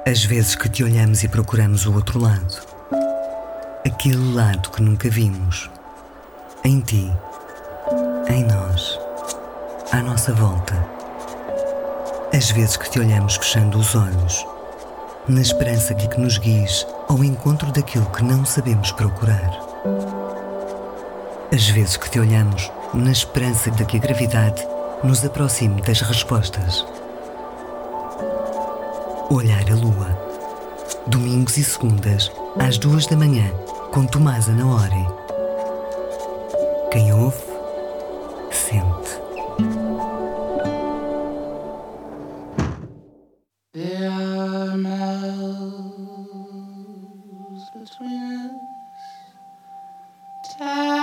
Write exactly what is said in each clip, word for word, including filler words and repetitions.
As vezes que te olhamos e procuramos o outro lado, aquele lado que nunca vimos, em ti, em nós, à nossa volta. As vezes que te olhamos fechando os olhos, na esperança de que nos guies ao encontro daquilo que não sabemos procurar. As vezes que te olhamos na esperança de que a gravidade nos aproxime das respostas. Olhar a lua. Domingos e segundas, às duas da manhã, com Tomás Anaori. Quem ouve, sente. There are miles between us,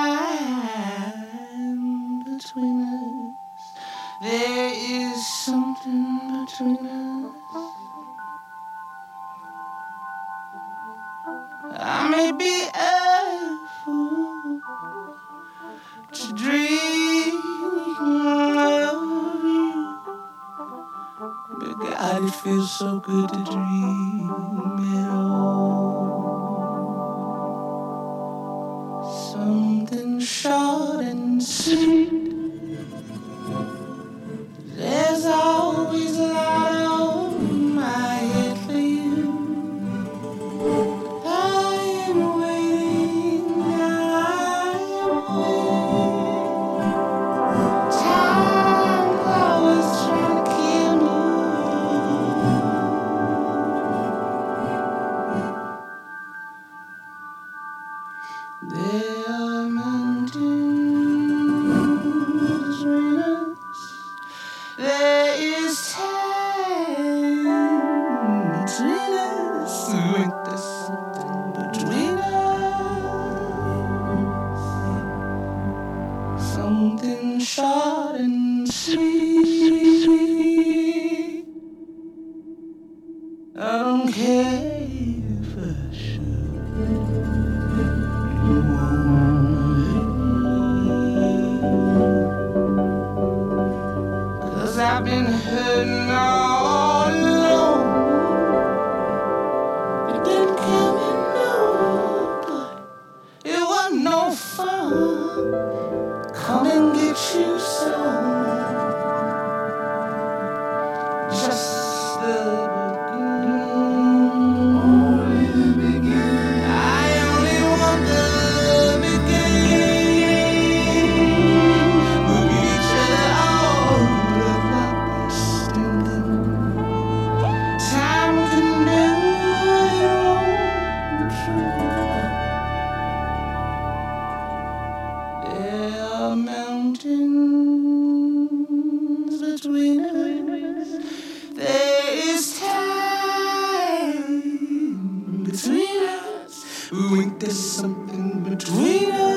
time between us. There is something between us. I may be a fool to dream of you, but God, it feels so good to dream at all. Something short and sweet. There's always a lot on my head for you. I am waiting, I am waiting. Time's always trying to kill me. There are mountains between us. There is time between us. Ain't there something between us? Something short and sweet. I don't care if I should. You won't. 'Cause I've been hurting all alone. It didn't kill me, no, but it wasn't no fun. Come and get you some. Just the beginning. Only the beginning. I only want the beginning. We'll give each other all of what we're stinking. Time can do it all true. There are mountains between us. There is time between us. Ooh, ain't there something between us?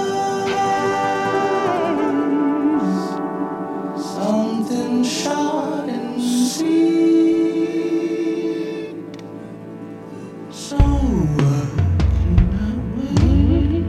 Something short and sweet. So why can I wait?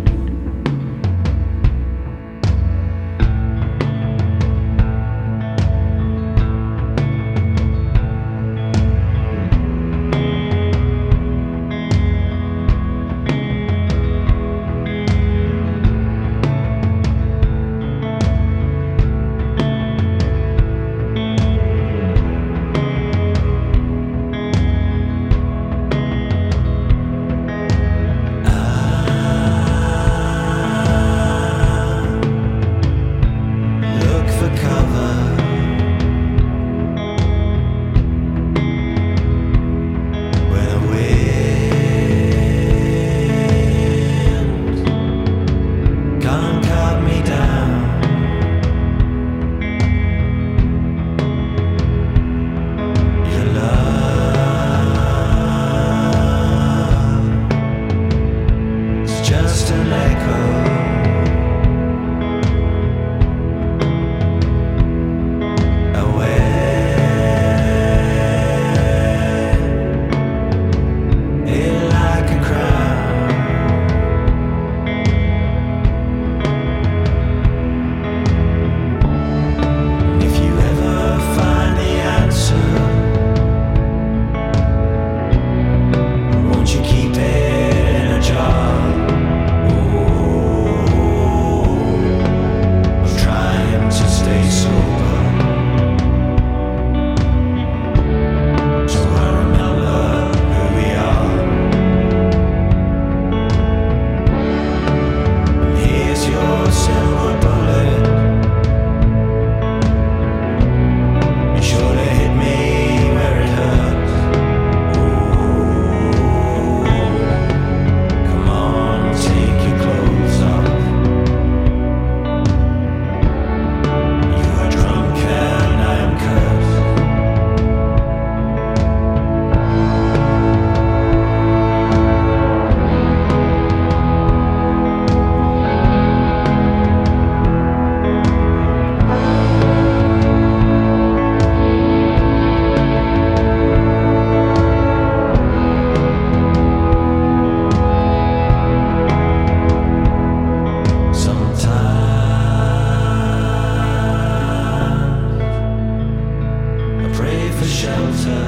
for shelter.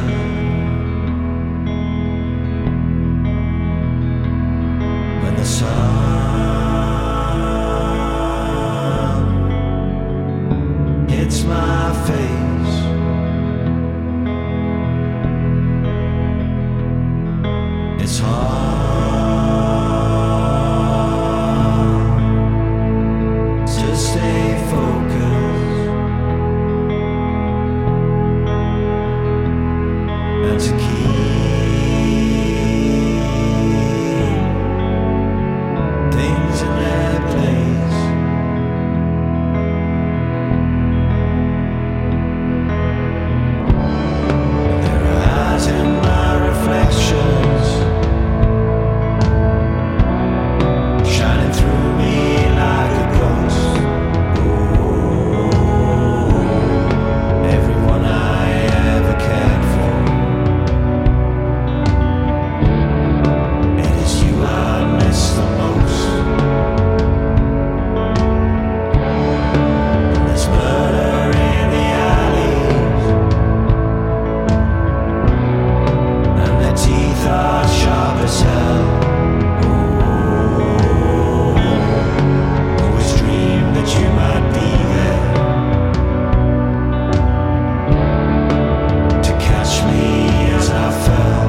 When the sun hits my face, it's hard to stay focused and to keep things in their place. There are eyes in my reflections shining through me like a ghost. Oh, everyone I ever cared for. It is you I miss the most. And there's murder in the alleys, and their teeth are sharp as hell. Always dreamed that you might be there to catch me as I fell.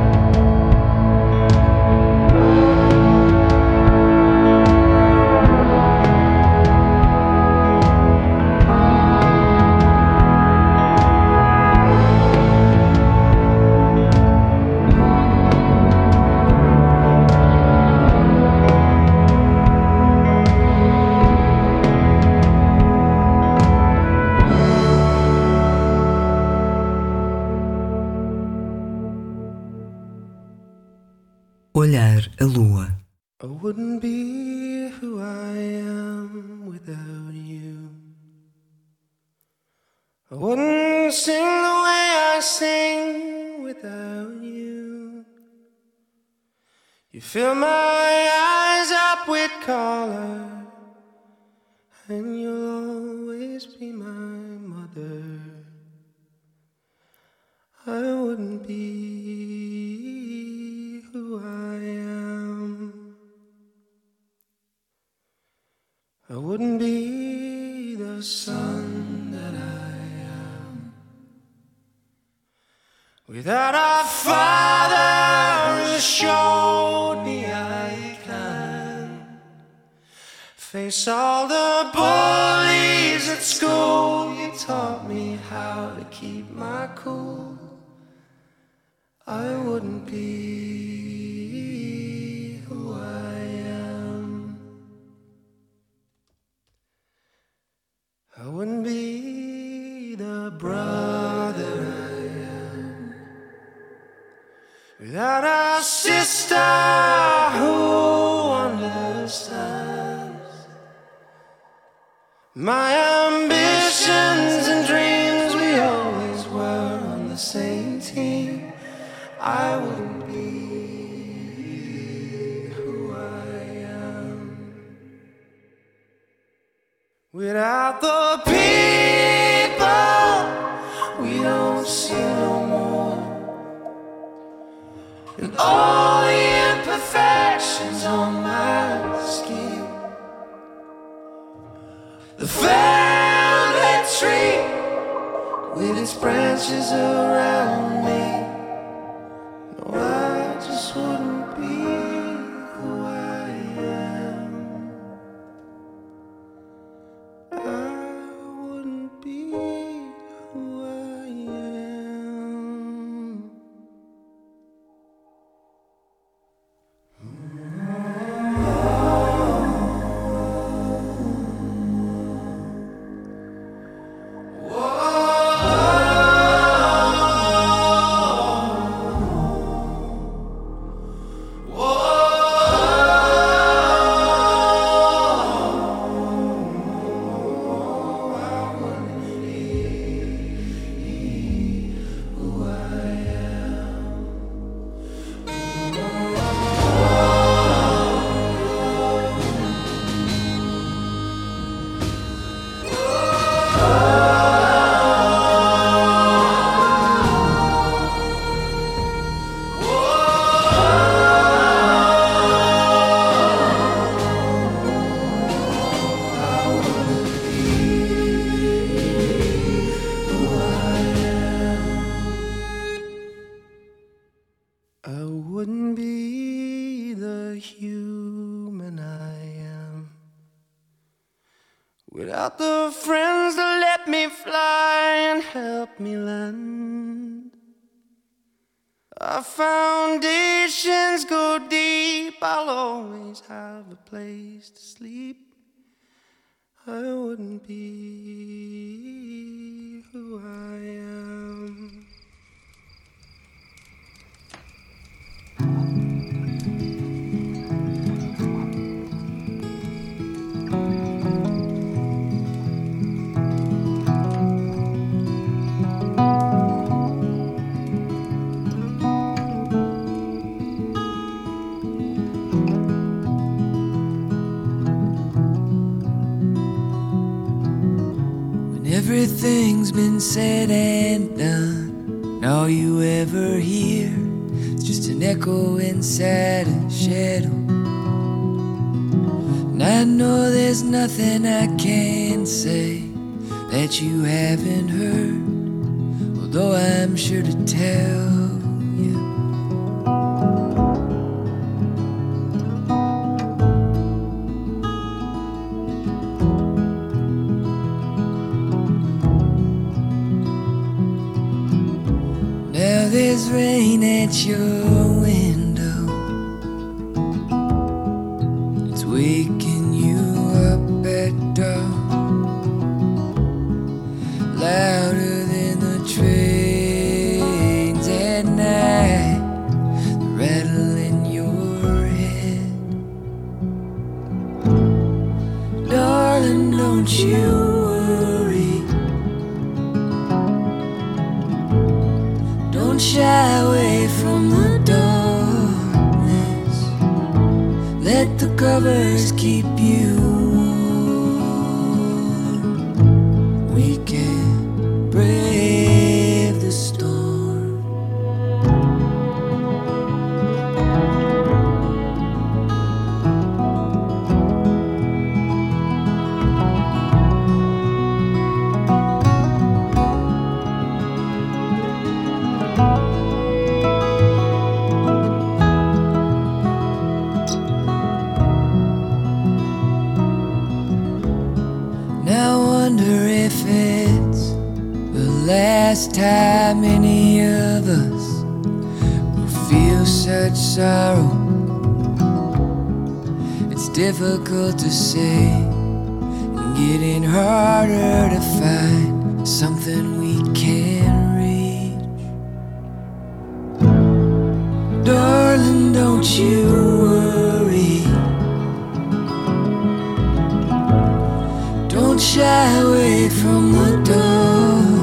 Olhar a lua. I wouldn't be who I am without you. I wouldn't sing the way I sing without you. You fill my eyes up with color, and you'll always be my mother. I wouldn't be who I am. I wouldn't be the son that I am without a father who showed me I can face all the bullies at school. You taught me how to keep my cool. I wouldn't be who I am. I wouldn't be the brother I am without a sister who understands my ambitions and dreams. We always were on the same team. I wouldn't be who I am without the people we don't see no more, and all the imperfections on my skin. The family tree with its branches around me. I just wouldn't be who I am. I wouldn't be who I am. Whoa. without the friends that let me fly and help me land. Our foundations go deep, I'll always have a place to sleep. I wouldn't be who I am. Everything's been said and done, and all you ever hear is just an echo inside a shadow. And I know there's nothing I can say that you haven't heard, although I'm sure to tell you. There's rain at your window, it's waking you up at dawn, louder than the trains at night, the rattle in your head. Darling, don't you shy away from the darkness. Let the covers keep you warm. We can brave the storm. Last time any of us will feel such sorrow. It's difficult to say and getting harder to find something we can reach. Darling, don't you worry, don't shy away from the door.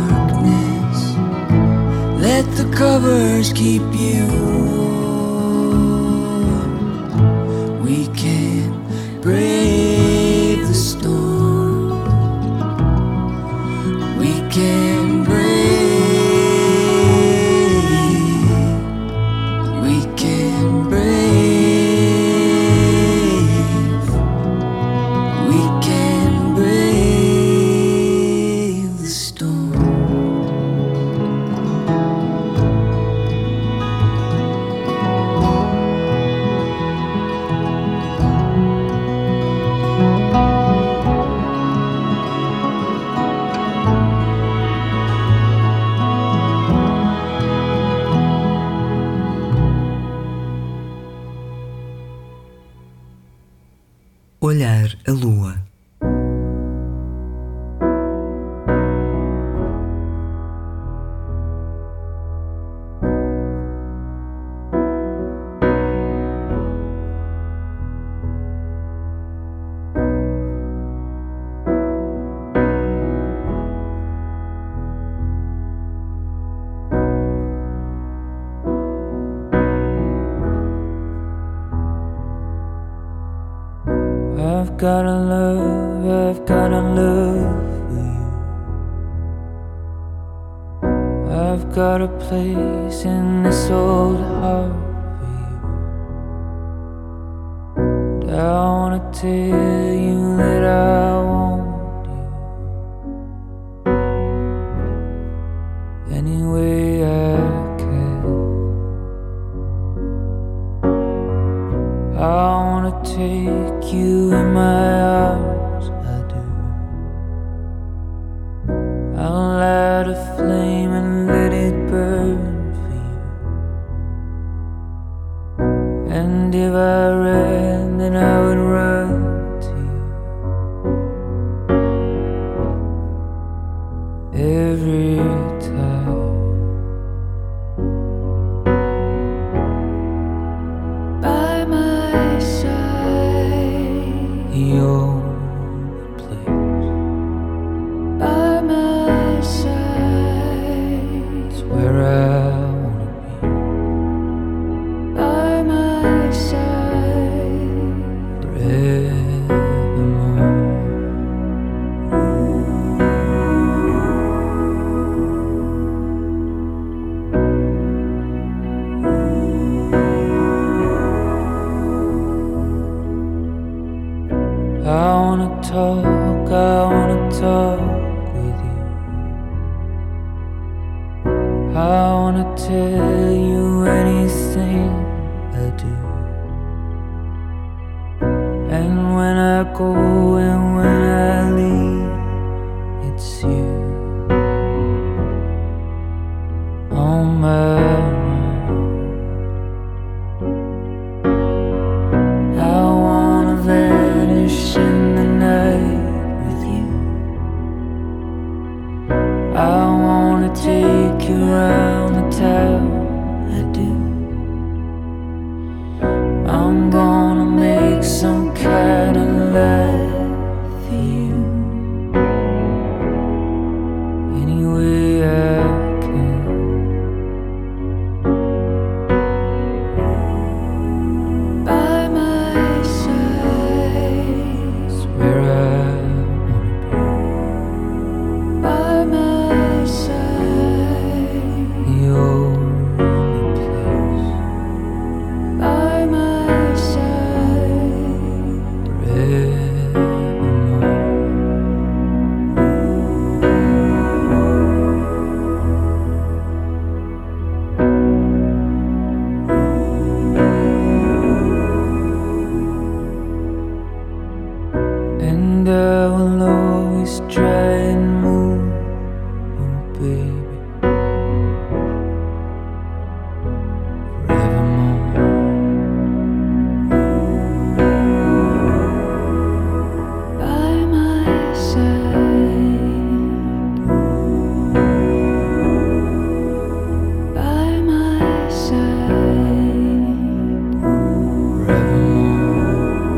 Let the covers keep you warm. We can brave the storm. We can brave. We can brave. We can brave the storm. Olhar a lua. I've got a love, I've got a love for you. I've got a place in this old heart for you. And I wanna tell you that I want you any way I can. I wanna take you in my arms, I do. I wanna tell you anything I do. And when I go and when I leave, it's you on my mind. I wanna vanish in the night with you. I wanna take you around the town, I do. I'm gonna make some kind of life for you, any way I can. By my side is where I wanna be. By my side, the only place. By my side, forevermore. And I will always try and move, oh baby, forevermore. By my side, by my side, forevermore.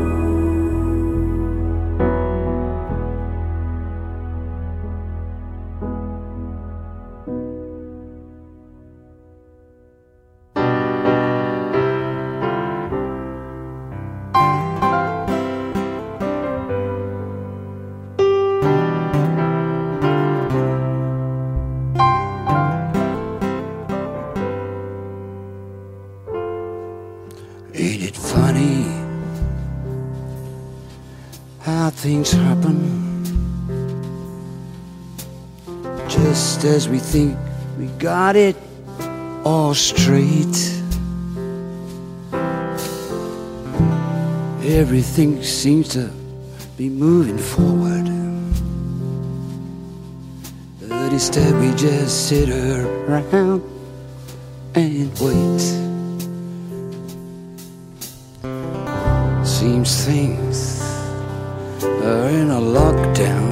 Ain't it funny how things happen just as we think we got it all straight? Everything seems to be moving forward, but instead we just sit around and wait. Seems things are in a lockdown.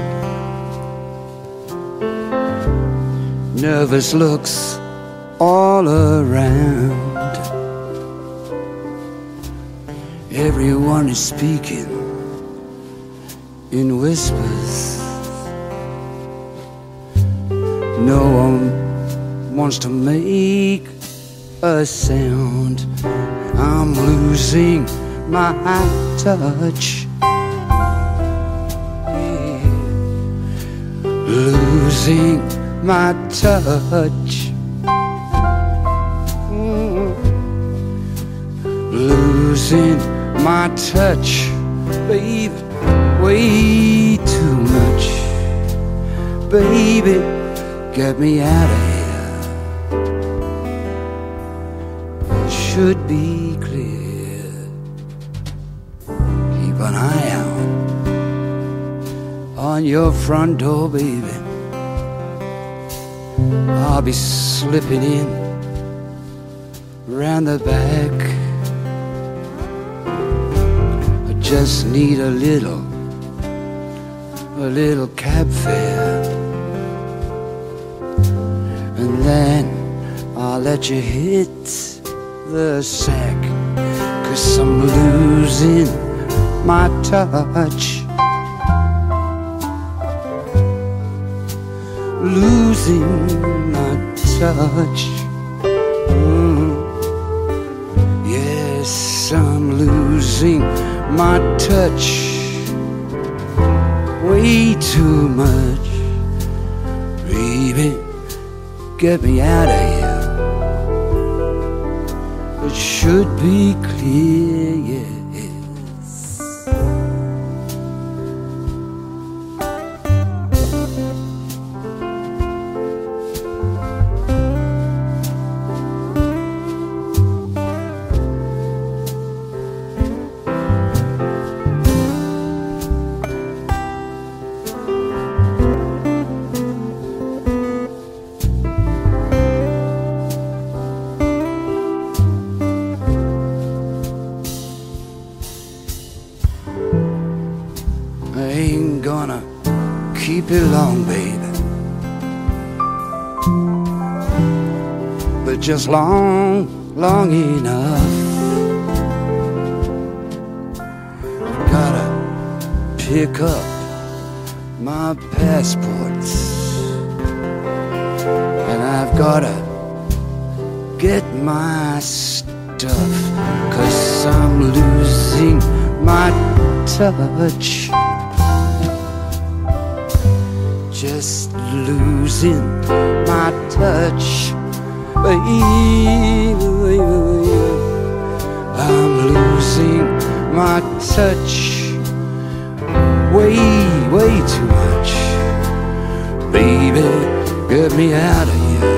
Nervous looks all around. Everyone is speaking in whispers. No one wants to make a sound. I'm losing my touch, yeah. Losing my touch, mm. Losing my touch, baby, way too much. Baby, get me out of here. It should be clear. Keep an eye out on your front door, baby. I'll be slipping in round the back. I just need a little, a little cab fare, and then I'll let you hit the sack. 'Cause I'm losing my touch, losing my touch, mm. Yes, I'm losing my touch, way too much. Baby, get me out of here. It should be clear, yes. gonna keep it long, baby, but just long, long enough. Gotta pick up my passports, and I've gotta get my stuff, 'cause I'm losing my touch, just losing my touch, baby. I'm losing my touch, way, way too much, baby. Get me out of here.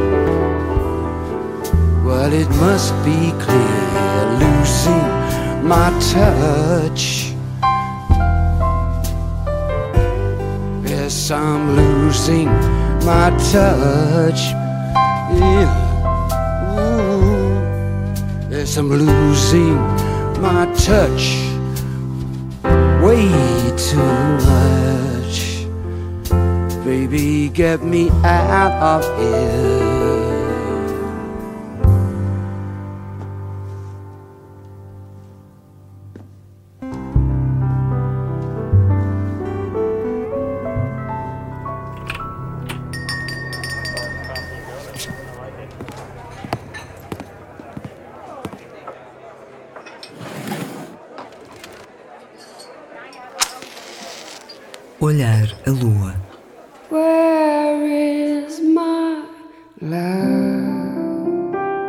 Well, it must be clear, losing my touch. Yes, I'm losing my touch. Yeah. Ooh. Yes, I'm losing my touch, way too much. Baby, get me out of here. Olhar a lua. Where is my love?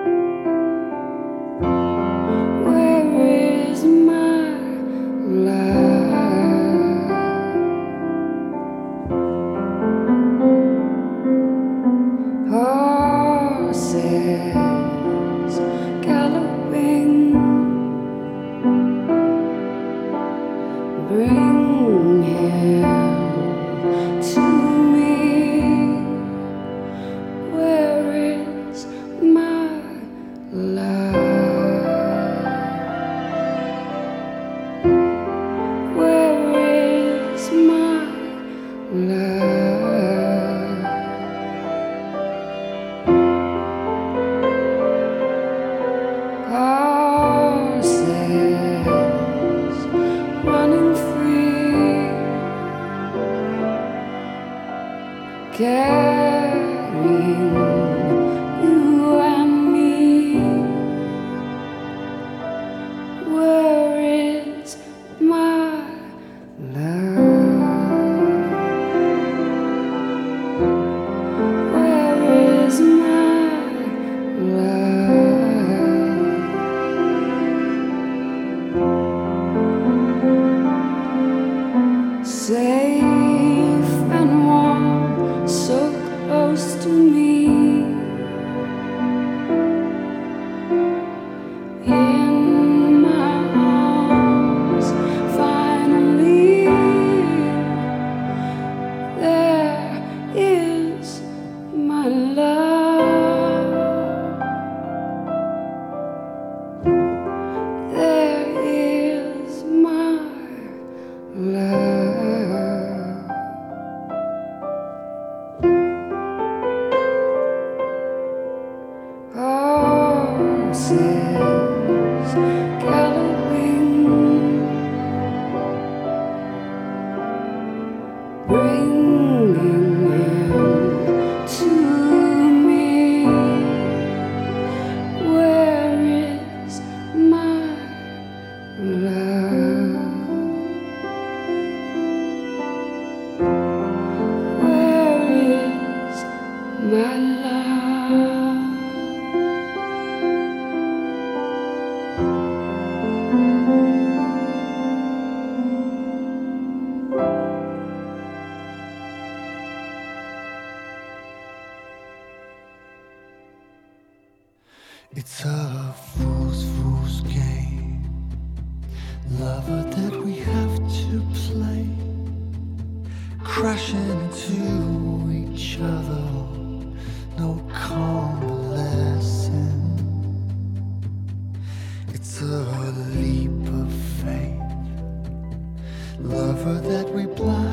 Where is my love? Horses galloping, bring him to me. Where is my love? Where is my love? Horses running free, carrying you and me. Where is my love? Where is my love? Safe and warm, so close to me. In my arms, finally, there is my love. There is my love. Horses galloping, bringing him to me. Where is my love? Where is my love? It's a fool's, fool's game, lover that we have to play, crashing into each other, no convalescing. It's a leap of faith, lover that we blind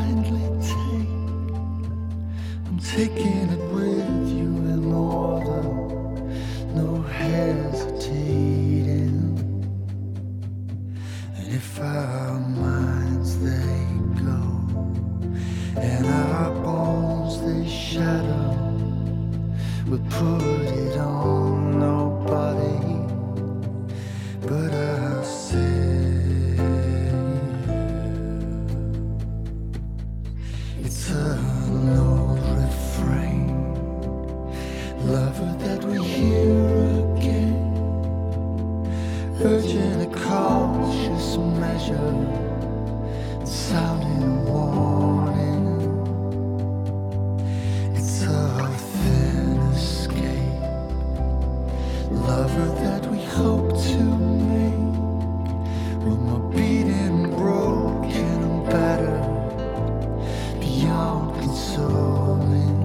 put it on nobody, but I'll say it's an old refrain, lover that we hear again, urging a cautious measure, sounding a warning. It's a thin escape, lover that we hope to make, when we're beaten, broken and battered, beyond consoling,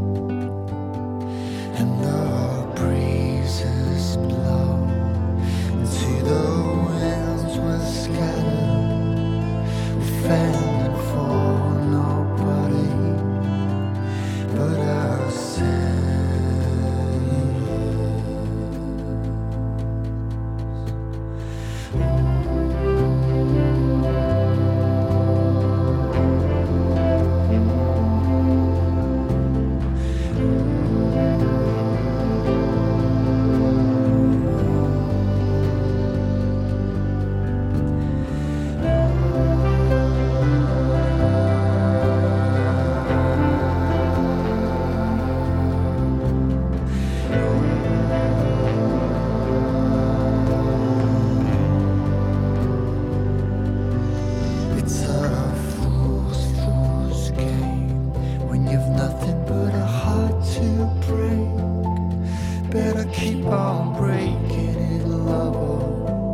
and the breezes blow into the winds we're scattered, we're fending for nobody, but ourselves. It's a fool's, fool's game when you've nothing but a heart to break. Better keep on breaking it, lover,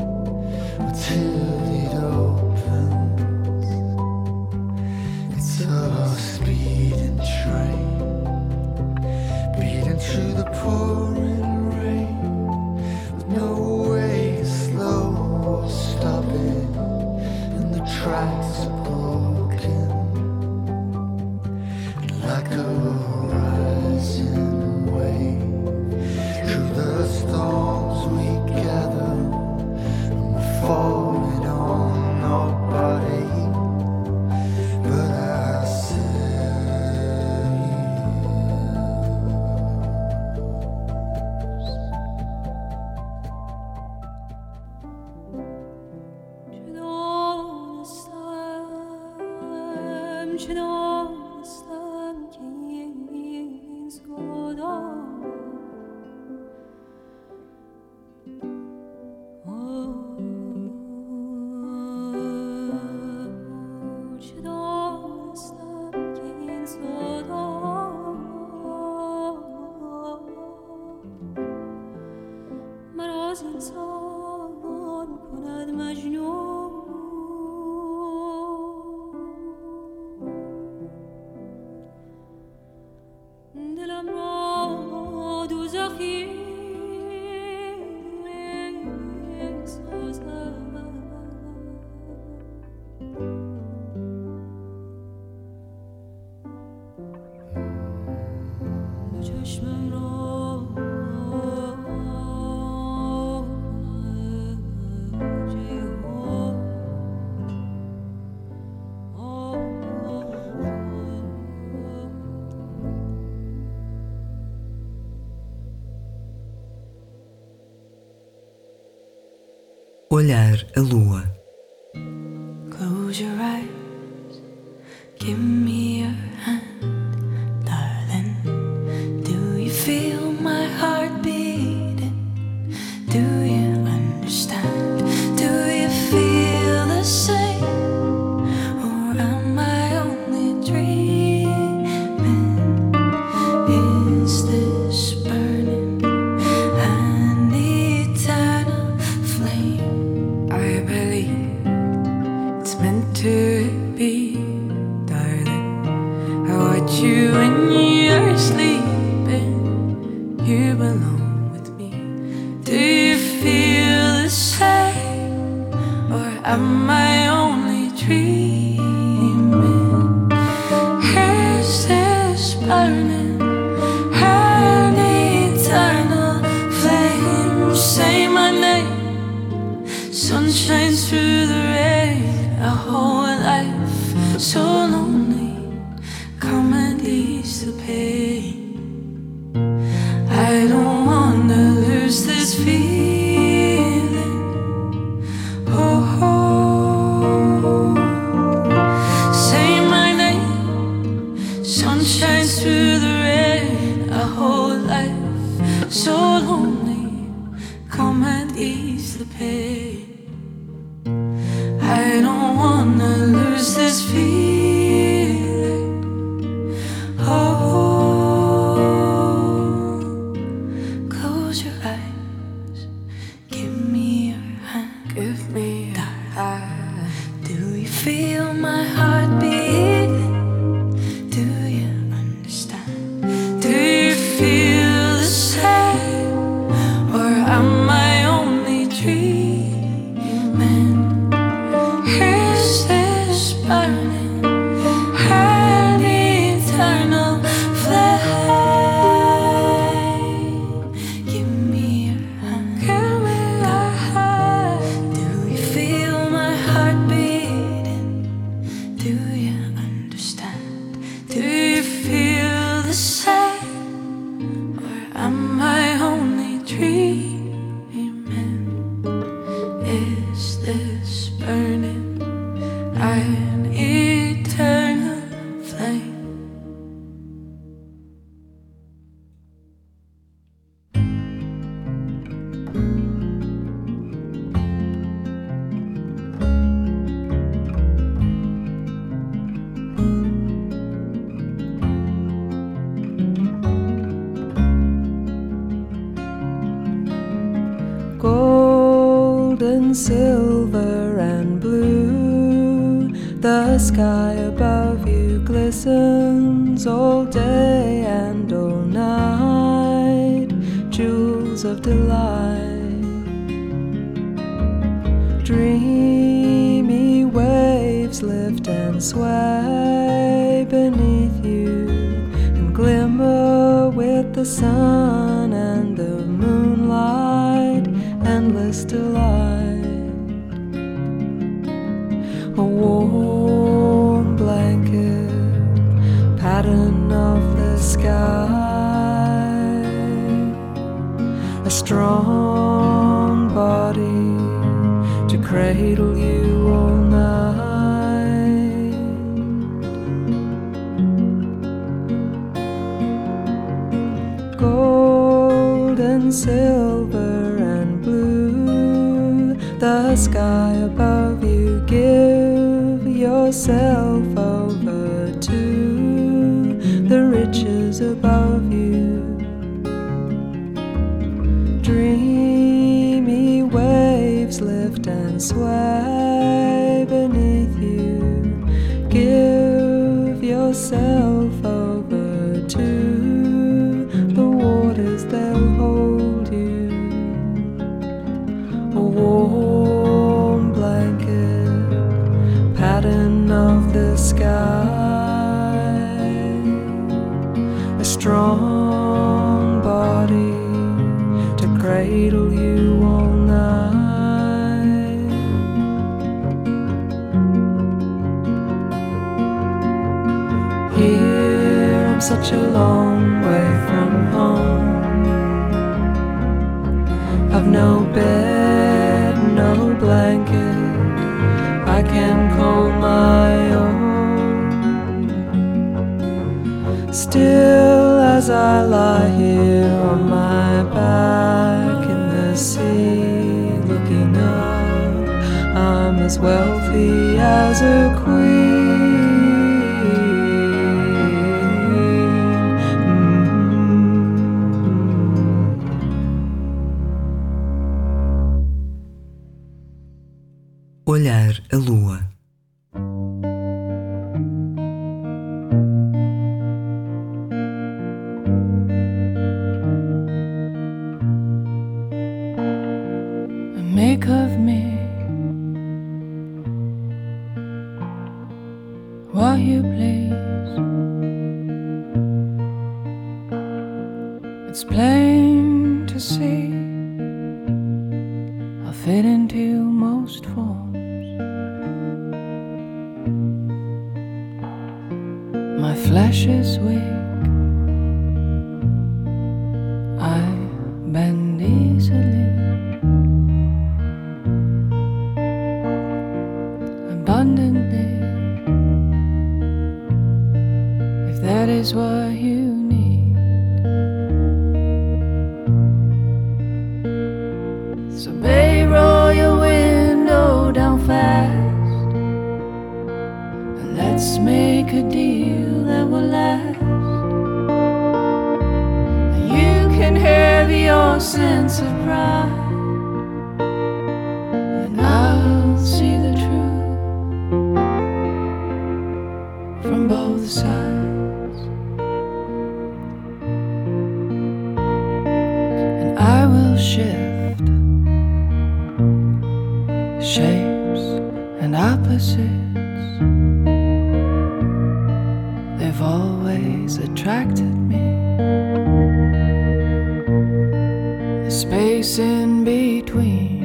until it opens. It's a speeding train, beating through the pouring rain, with no way to slow or stop it. And the tracks are broken, like a rising wave. Through the storms we gather, and we're falling on nobody but ourselves. چه دانستم که این سودا چه دانستم که این سودا مرا از انسان کند مجنون دلم را دوزخی سازد دو چشمم را جیهان Olhar a lua. Close your eyes, give me your hand, darling. Do you feel my heart beating? Do you understand? Do you feel the same? Or am I only dreaming? Is this burning an eternal flame? I believe it's meant to be, darling. I watch you when you're sleeping. You belong with me. Do you feel the same? Or am I only dreaming? Is this burning an eternal flame? Say my name. Sun shines through the rain. A whole life so lonely. Come and ease the pain. I this feeling. Oh, oh. Say my name, sun shines through the rain. A whole life so lonely, come and ease the pain. I don't wanna lose this feeling. Oh, close your eyes, give me your hand, give me your hand. Do you feel my heart beating? Do you understand? Do you feel the same, or am I only dreaming? Is this burning an eternal flame? Give me your hand, give me your hand. Do you feel my heart beating? Do you understand? Do you feel the same, or am I only dreaming? Is this burning an eternal flame? Gold and silver and blue, the sky above you glistens all day and all night. Jewels of delight, dreamy waves lift and sway beneath you and glimmer with the sun and the moonlight. Endless delight, a warm blanket, pattern of the sky, a strong body to cradle you all night. Gold and silver and blue, the sky above you, give yourself over to the riches above you. Dreamy waves lift and sway beneath you, give yourself over to the waters, they'll hold you. A warm blanket, pattern of the sky, a strong body to cradle you all night. Here I'm such a long way from home, I've no bed, no blanket I can call my own. Still as I lie here on my back in the sea, looking up, I'm as wealthy as a queen. Olhar a lua. Make of me what you please. It's plain to see I fit into most forms. My flesh is weak, I bend easily. sense of pride, and I'll see the truth from both sides, and I will shift shapes and opposites. They've always attracted me. The space in between.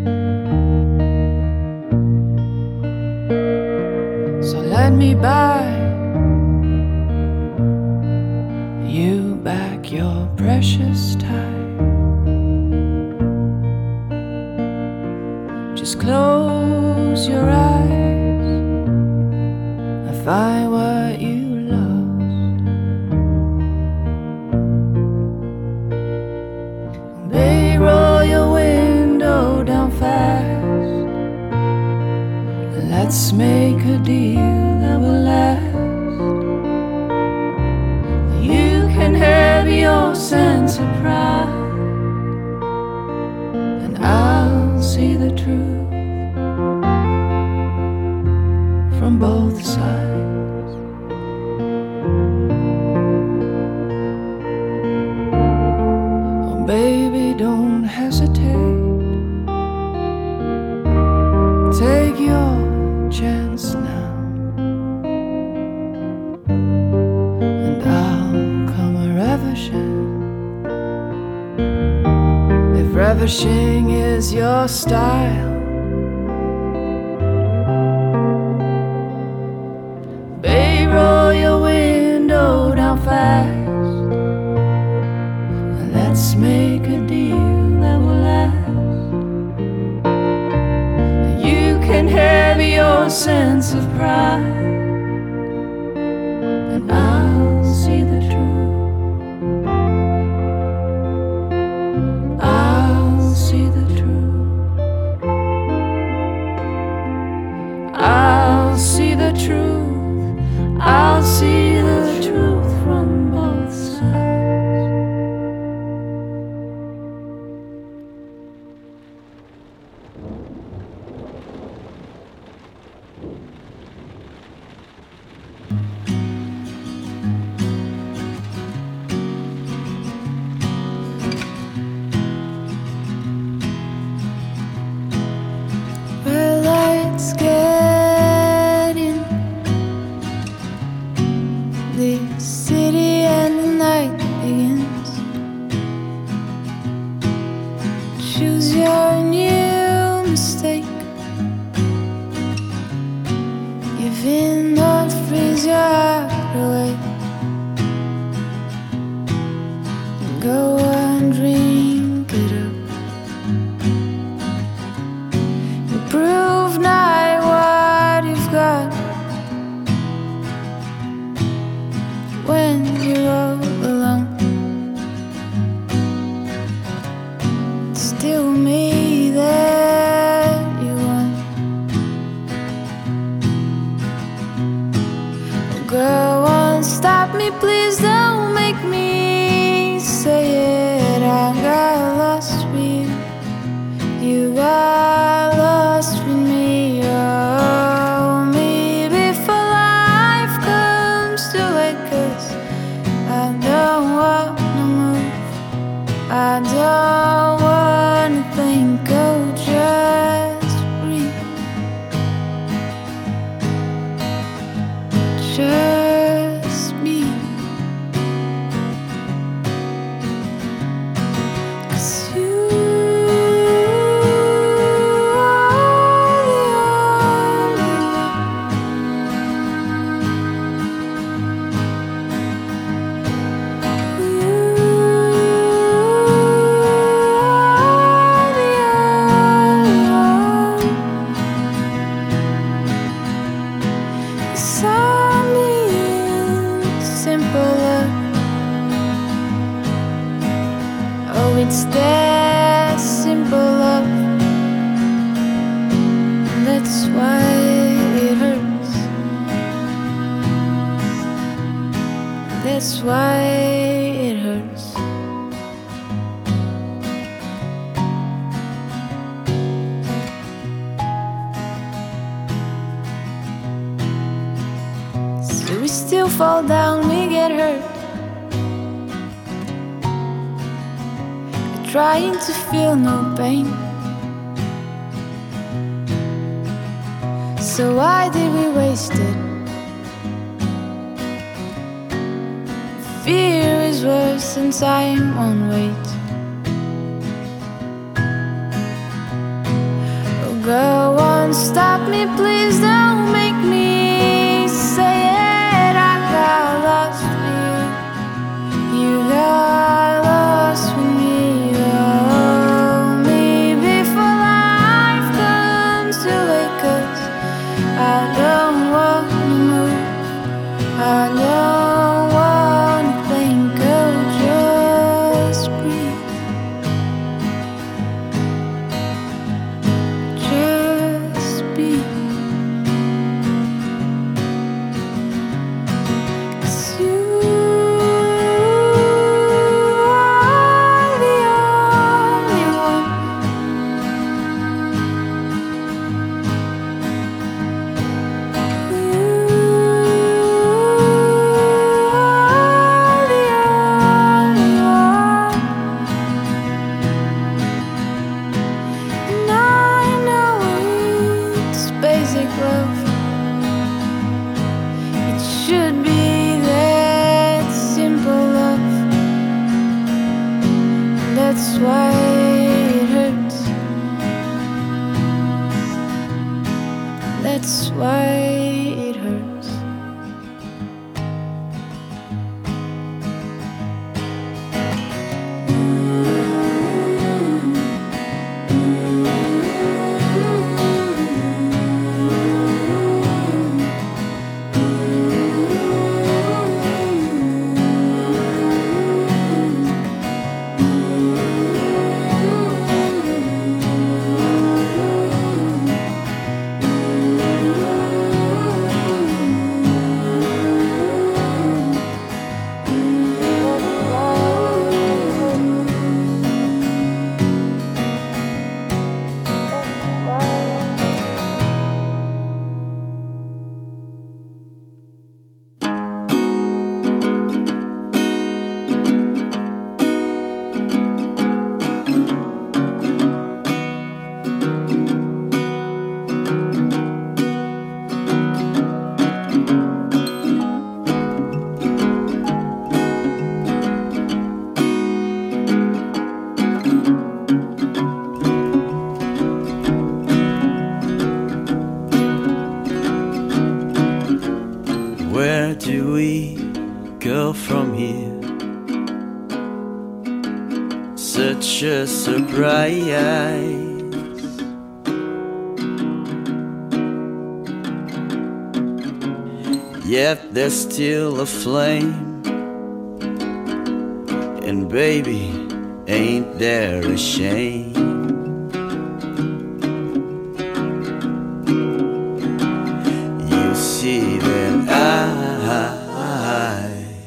So let me buy you back your precious time. Just close your eyes and find what you lost. Baby, roll your window down fast, and let's make a deal that will last. You can have your sense of pride, and I'll see the truth from both sides. Oh, baby, don't hesitate. Take your chance now, and I'll come a ravishing. If ravishing is your style, roll your window down fast, and let's make a deal that will last. You can have your sense of pride, and I'll see the truth. I'll see the truth. I'll see the truth. I'll see the truth from both sides. Where lights get in the city and the night begins. Choose your new mistake. Give in, don't freeze your heart away. Go and drink it up. You prove not what you've got when you're all alone. It's still me that you want. Oh, girl, won't stop me, please don't make me say it. I got lost with you, you got lost with me. Oh, me before life comes to wake us. I don't wanna move, I don't wanna think, oh, just breathe. Just me. 'Cause you are the only it's that simple love. That's why it hurts. That's why it hurts. fall down, we get hurt. Trying to feel no pain. So why did we waste it? Fear is worse than time on wait. Oh, go on, stop me, please don't make me say it. I got lost with you. You got lost with me. Oh, maybe for life comes to wake us. I don't wanna move. I don't wanna think. Oh, just breathe. Just be. 'Cause you are the only one. That's why it hurts. That's why it hurts. Where do we go from here? Such a surprise. Yet there's still a flame. And baby, ain't there a shame? You see that I,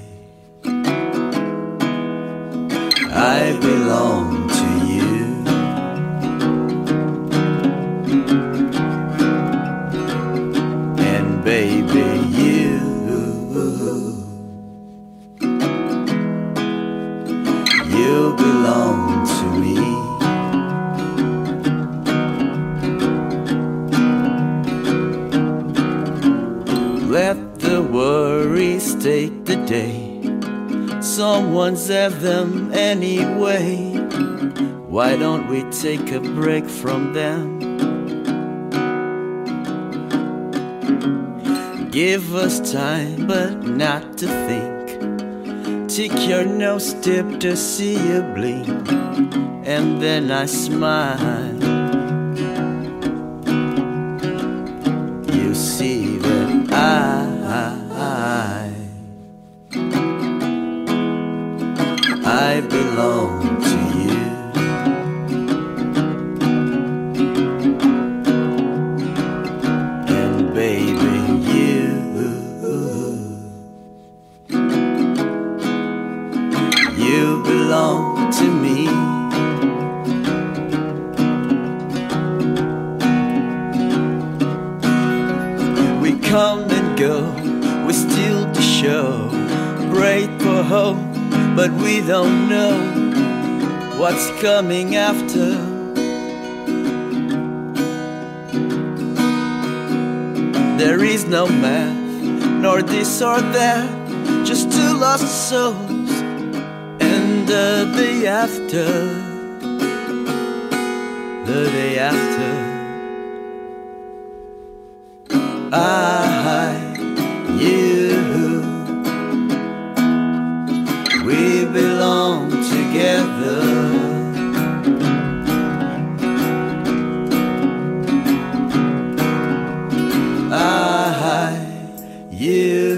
I belong to you. And baby, you, you belong to me. Let the worries take the day. Someone's have them anyway. Why don't we take a break from them? Give us time, but not to think. Take your nose tip to see you blink, and then I smile. You see that I, I belong to you. And baby, you, you belong to me. We come and go but we don't know what's coming after. There is no math, nor this or that, just two lost souls and the day after, the day after. I, you, we belong together. I, you,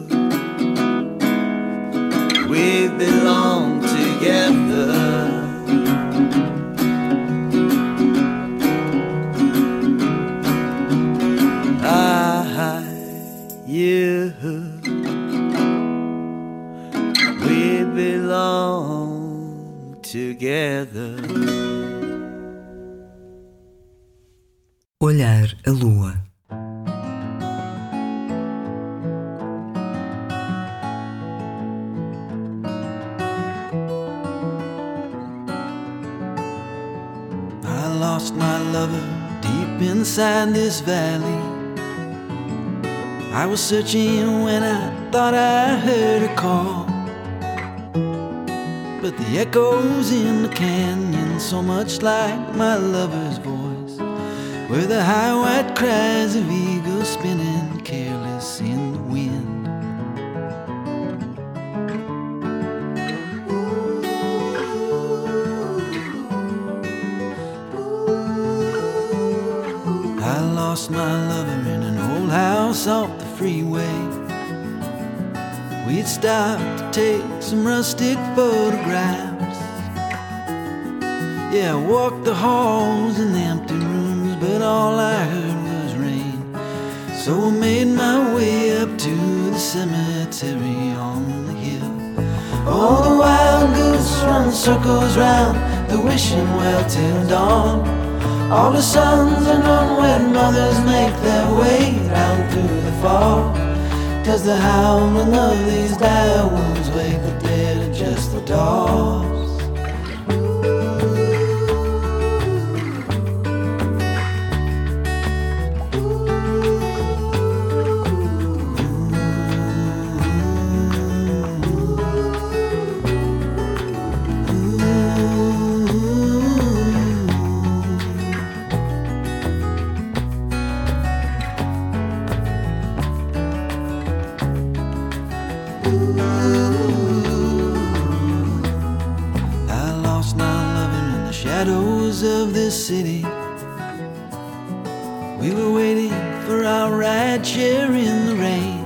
we belong together. I, you, we belong together. Olhar a lua. I lost my lover deep inside this valley. I was searching when I thought I heard a call, but the echoes in the canyon, so much like my lover's voice, were the high white cries of eagles spinning careless in the wind. I lost my lover in an old house off the freeway. We'd stopped to take some rustic photographs. Yeah, I walked the halls and the empty rooms, but all I heard was rain. So I made my way up to the cemetery on the hill. Oh, the wild goose run circles round the wishing well till dawn. All the sons and unwed mothers make their way down through the fall. Does the howling of these dire wolves wake the dead or just the dogs? Shadows of this city, we were waiting for our ride share in the rain.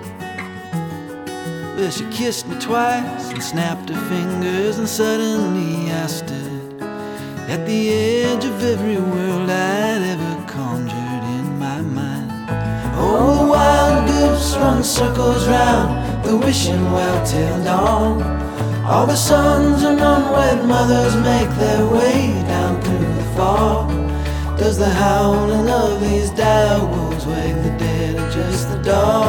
Well, she kissed me twice and snapped her fingers, and suddenly I stood at the edge of every world I'd ever conjured in my mind. Oh, the wild goose runs circles round the wishing well till dawn. All the sons and unwed mothers make their way down through the fall. Does the howling of these dire wolves wake the dead or just the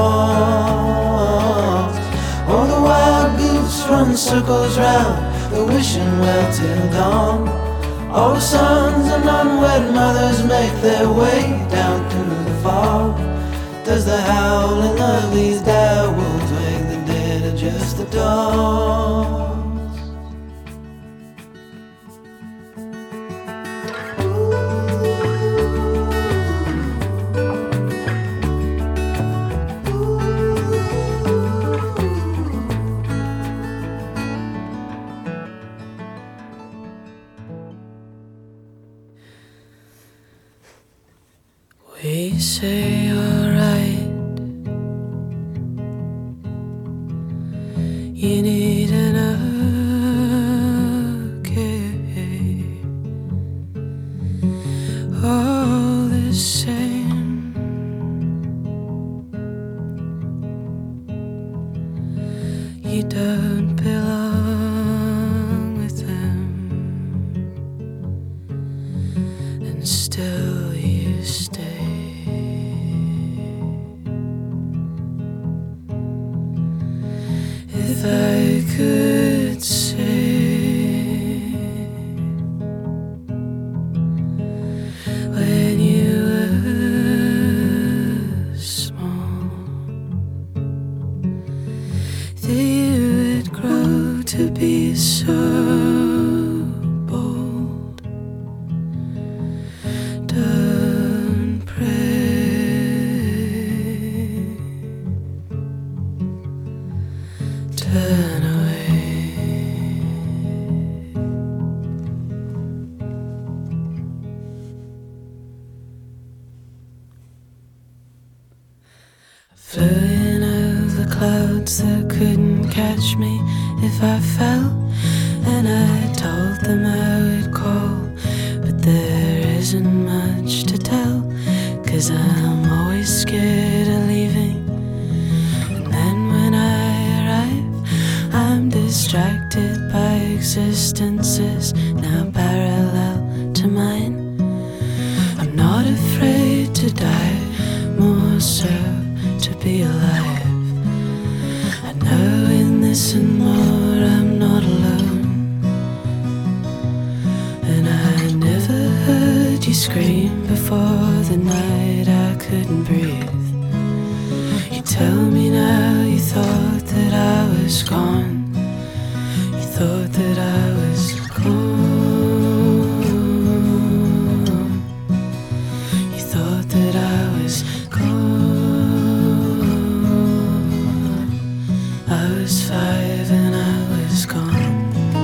dogs? Oh, the wild goose runs circles round the wishing well till dawn. All the sons and unwed mothers make their way down through the fall. Does the howling of these dire wolves wake the dead or just the dogs? We say alright, you need an okay. All the same, you don't belong with them, and still you stay. If I could Flew in over clouds that couldn't catch me if I fell, and I told them I would call, but there isn't much to tell, 'cause I'm always scared of leaving. And then when I arrive, I'm distracted by existences now parallel to mine. I'm not afraid to die, more so to be alive. I know in this and more I'm not alone, and I never heard you scream before the night I couldn't breathe. You tell me now you thought that I was gone. You thought that I was gone. You thought that I was gone. I was five and I was gone.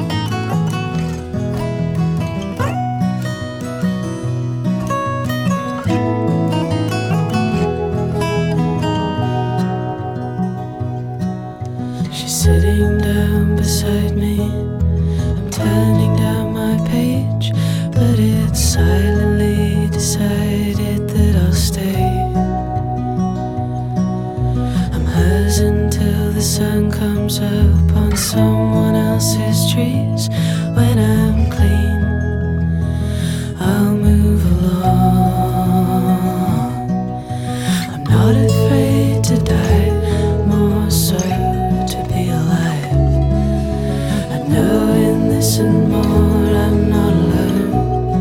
She's sitting down beside me. I'm turning down my page, but it's silently decided that I'll stay. I'm hers until the sun comes up on someone else's trees. When I'm clean, I'll move along. I'm not afraid to die, more so to be alive. I know in this and more I'm not alone,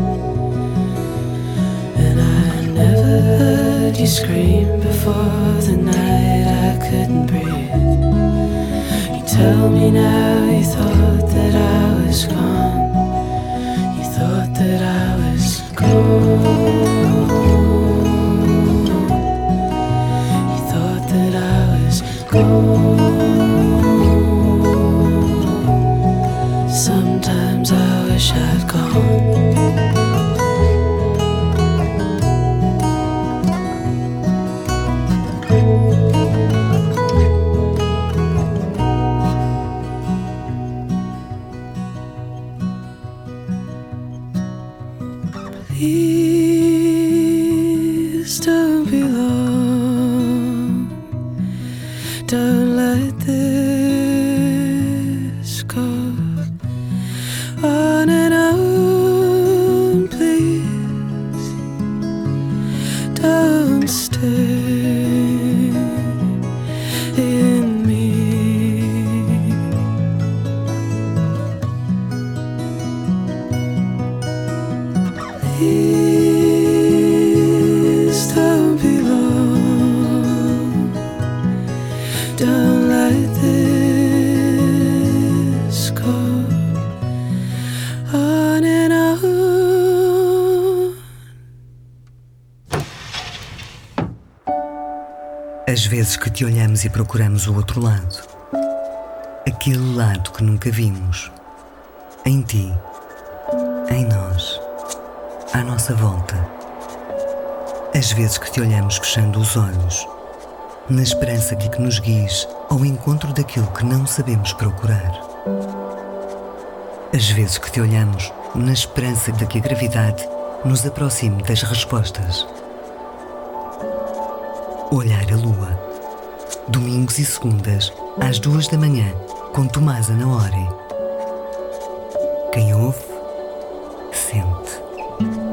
and I never heard you scream before the night I couldn't breathe. You tell me now you thought that I was gone. You thought that I was gone. You thought that I was gone. Sometimes I wish I'd gone. Please don't be long. Don't let this go on and on, please. Don't stay in me. Please don't be long. Don't let this go on and on. As vezes que te olhamos e procuramos o outro lado, aquele lado que nunca vimos, em ti, em nós, à nossa volta. As vezes que te olhamos fechando os olhos, na esperança de que nos guies ao encontro daquilo que não sabemos procurar. As vezes que te olhamos na esperança de que a gravidade nos aproxime das respostas. Olhar a lua, domingos e segundas, às duas da manhã, com Tomás Anaori. Quem ouve, sente.